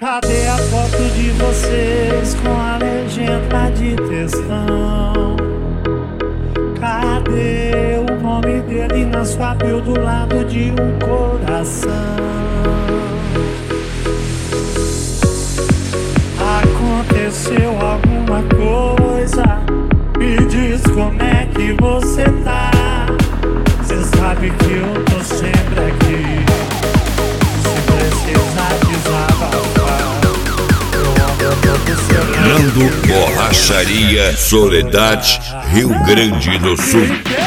Cadê a foto de vocês com a legenda de textão? Cadê o nome dele na sua bio do lado de um coração? Aconteceu alguma coisa? Me diz como é que você tá. Cê sabe que eu tô sempre aqui. Se precisar desabafar, eu ando todo seu lado. Nando Borracharia, Soledade, Rio Grande do Sul.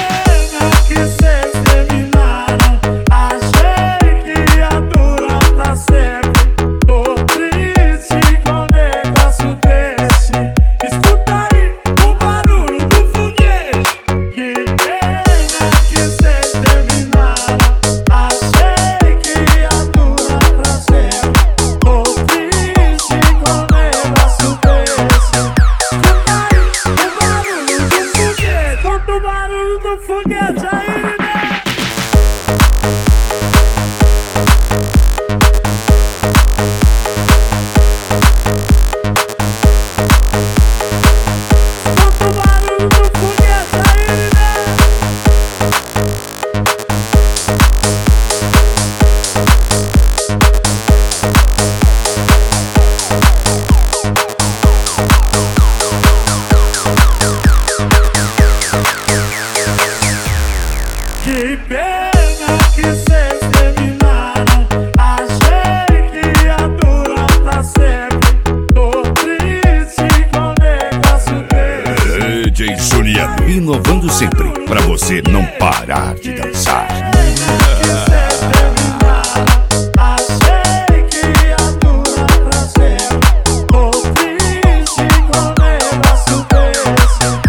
Que pena que cês terminaram. Achei que ia durar pra sempre. Tô triste com o negócio desse. DJ Juliano, inovando sempre, pra você não parar de dançar.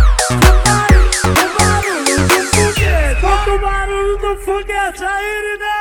Don't forget to eat it.